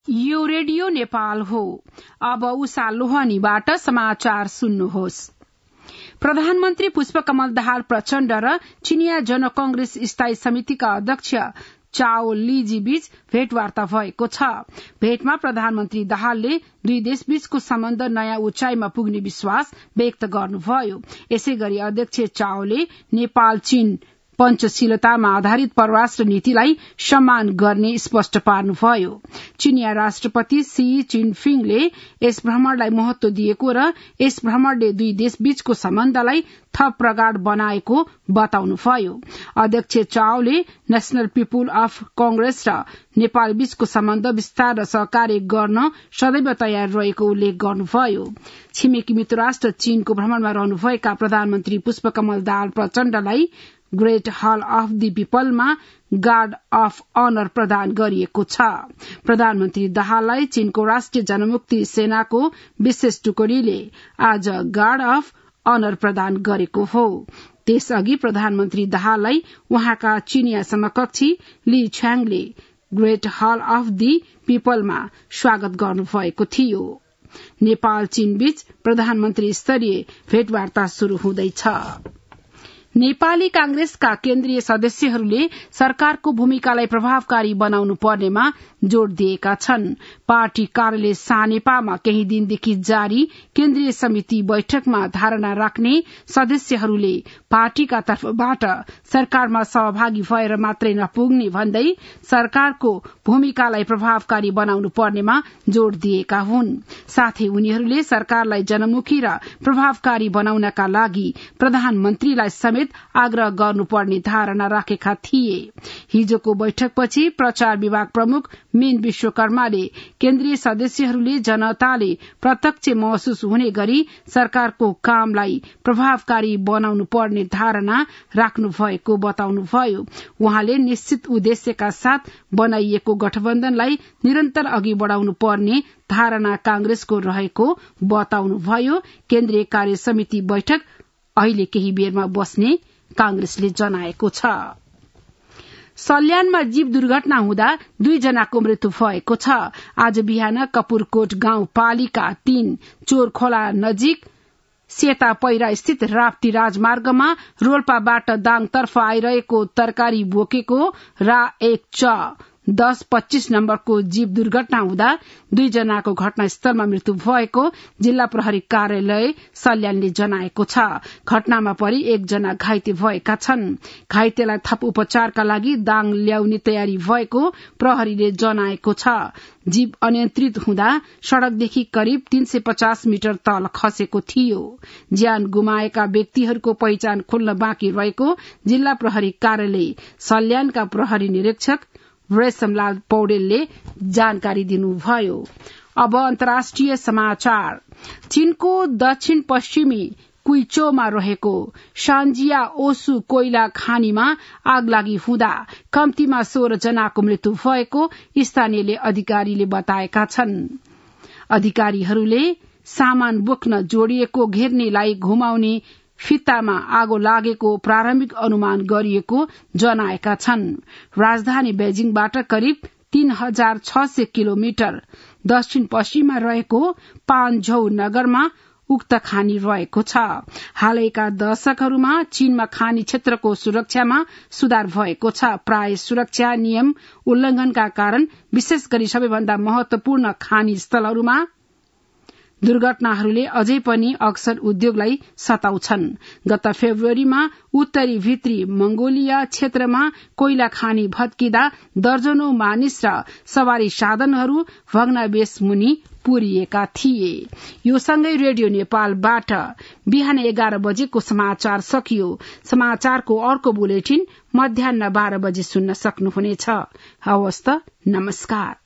यो रेडियो नेपाल हो। अब उषा लोहनीबाट समाचार सुन्नुहोस्। प्रधानमन्त्री पुष्पकमल दाहाल प्रचण्ड र चिनिया जनकांग्रेस स्थायी समितिका अध्यक्ष चाओ लीजी बीच भेटवार्ता भएको छ। भेटमा प्रधानमन्त्री दाहालले दुई देशबीचको सम्बन्ध नयाँ उचाइमा पुग्ने विश्वास व्यक्त गर्नुभयो। यसैगरी अध्यक्ष चाओले नेपाल चीन पंचशीलतामा आधारित परराष्ट्र नीतिलाई सम्मान गर्ने स्पष्ट पार्नुभयो। चिनिया राष्ट्रपति सी जिनपिङले यस भ्रमणलाई महत्व दिएको र यस भ्रमणले दुई देशबीचको सम्बन्धलाई थप प्रगाढ़ बनाएको बताउनुभयो। अध्यक्ष चाओले नेशनल पीपुल अफ कांग्रेस र नेपाल बीचको सम्बन्ध विस्तार र सहकार्य गर्न सदैव तयार रहेको उल्लेख गर्नुभयो। छिमेकी मित्र राष्ट्र चीनको भ्रमणमा रहनुभएका प्रधानमन्त्री पुष्पकमल दाहाल प्रचण्डलाई ग्रेट हल अफ दि पीपलमा गार्ड अफ अनर प्रदान गरिएको छ। प्रधानमन्त्री दाहाललाई चीनको राष्ट्रिय जनमुक्ति सेनाको विशेष टुकडीले आज गार्ड अफ अनर प्रदान गरेको हो। त्यसअघि प्रधानमन्त्री दाहाललाई उहाँका चिनिया समकक्षी ली छ्याङले ग्रेट हल अफ दि पीपलमा स्वागत गर्नुभएको थियो। नेपाल चीन बीच प्रधानमन्त्री स्तरीय भेटवार्ता शुरू हुँदैछ। नेपाली कांग्रेसका केन्द्रीय सदस्यहरूले सरकारको भूमिकालाई प्रभावकारी बनाउनु पर्नेमा जोड़ दिएका छन्। पार्टी कार्यालय सानेपामा केही दिनदेखि जारी केन्द्रीय समिति बैठकमा धारणा राख्ने सदस्यहरूले पार्टीका तर्फबाट सरकारमा सहभागी भएर मात्रै नपुग्ने भन्दै सरकारको भूमिकालाई प्रभावकारी बनाउनु पर्नेमा जोड़ दिएका हुन्। साथै उनीहरूले सरकारलाई जनमुखी र प्रभावकारी बनाउनका लागि प्रधानमन्त्रीलाई समेत आग्रह गर्नुपर्ने धारणा राखेका थिए। हिजोको बैठकपछि प्रचार विभाग प्रमुख मीन विश्वकर्माले केन्द्रीय सदस्यहरूले जनताले प्रत्यक्ष महसुस हुने गरी सरकारको कामलाई प्रभावकारी बनाउनु पर्ने धारणा राख्नु भएको बताउनुभयो। उहाँले निश्चित उद्देश्यका साथ बनाइएको गठबन्धनलाई निरन्तर अघि बढ़ाउनु पर्ने धारणा कांग्रेसको रहेको बताउनुभयो। केन्द्रीय कार्य समिति बैठक अहिले केही बेरमा बस्ने कांग्रेसले जनाएको छ। सल्यानमा जीव दुर्घटना हुँदा 2 जनाको मृत्यु भएको छ। आज बिहान कपुरकोट गाउँपालिका 3 चोरखोला नजिक सेता पैरा स्थित राप्ती राजमार्गमा रोल्पाबाट दाङतर्फ आइरहेको तरकारी बोकेको RA1 10-25 नम्बरको जीव दुर्घटना हुँदा 2 जनाको घटनास्थलमा मृत्यु भएको जिल्ला प्रहरी कार्यालय सल्यानले जनाएको छ। घटनामा परि 1 जना घाइते भएका छन्। घाइतेलाई थप उपचारका लागि दाङ ल्याउने तयारी भएको प्रहरीले जनाएको छ। जीव अनियन्त्रित हुँदा सड़कदेखि करिब 350 मिटर तल खसेको थियो। ज्यान गुमाएका व्यक्तिहरूको पहिचान खुल्न बाँकी रहेको जिल्ला प्रहरी कार्यालय सल्यानका प्रहरी निरीक्षक रेशमलाल पौडेलले जानकारी दिनुभयो। अब अन्तर्राष्ट्रिय समाचार। चीनको दक्षिण पश्चिमी कुइचोमा रहेको सान्जिया ओसु कोइला खानीमा आगलागी हुँदा कम्तीमा 16 जनाको मृत्यु भएको स्थानीय अधिकारीले बताएका छन्। अधिकारीहरूले सामान बोक्न जोडिएको घेर्नेलाई घुमाउने फित्तामा आगो लागेको प्रारम्भिक अनुमान गरिएको जनाएका छन्। राजधानी बेजिङबाट करिब 3600 किलोमिटर दक्षिण पश्चिममा रहेको पान्झौ नगरमा उक्त खानी रहेको छ। हालैका दशकहरूमा चीनमा खानी क्षेत्रको सुरक्षामा सुधार भएको छ। प्राय सुरक्षा नियम उल्लंघनका कारण विशेष गरी सबैभन्दा महत्वपूर्ण खानी स्थलहरूमा दुर्घटनाहरूले अझै पनि अक्सर उद्योगलाई सताउँछन्। गत फेब्रुअरीमा उत्तरी भित्री मंगोलिया क्षेत्रमा कोइला खानी भत्किँदा दर्जनौं मानिस र सवारी साधनहरू भग्नावशेष मुनि पुरिएका थिए। यो सँगै रेडियो नेपालबाट बिहान 11 बजेको समाचार सकियो। समाचारको अर्को बुलेटिन मध्याह्न 12 बजे सुन्न सक्नुहुनेछ। हवस् त, नमस्कार।